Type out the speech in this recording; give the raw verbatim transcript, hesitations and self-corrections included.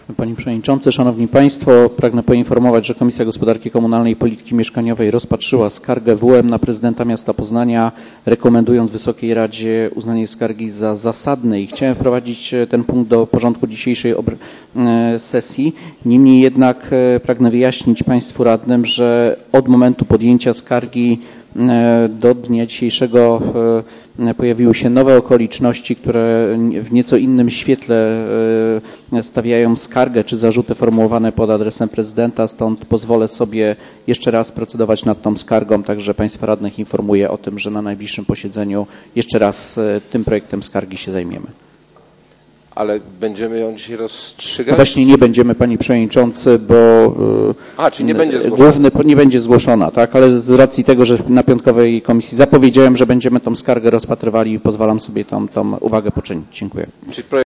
Panie Przewodniczący, Szanowni Państwo, pragnę poinformować, że Komisja Gospodarki Komunalnej i Polityki Mieszkaniowej rozpatrzyła skargę W M na prezydenta miasta Poznania, rekomendując Wysokiej Radzie uznanie skargi za zasadne i chciałem wprowadzić ten punkt do porządku dzisiejszej sesji. Niemniej jednak pragnę wyjaśnić Państwu radnym, że od momentu podjęcia skargi do dnia dzisiejszego pojawiły się nowe okoliczności, które w nieco innym świetle stawiają skargę czy zarzuty formułowane pod adresem prezydenta, stąd pozwolę sobie jeszcze raz procedować nad tą skargą, także Państwa radnych informuję o tym, że na najbliższym posiedzeniu jeszcze raz tym projektem skargi się zajmiemy. Ale będziemy ją dzisiaj rozstrzygać? No właśnie nie będziemy, Panie Przewodniczący, bo A, czyli nie będzie zgłoszona. Główny, nie będzie zgłoszona, tak, ale z racji tego, że na piątkowej komisji zapowiedziałem, że będziemy tą skargę rozpatrywali, pozwalam sobie tą, tą uwagę poczynić. Dziękuję. Czyli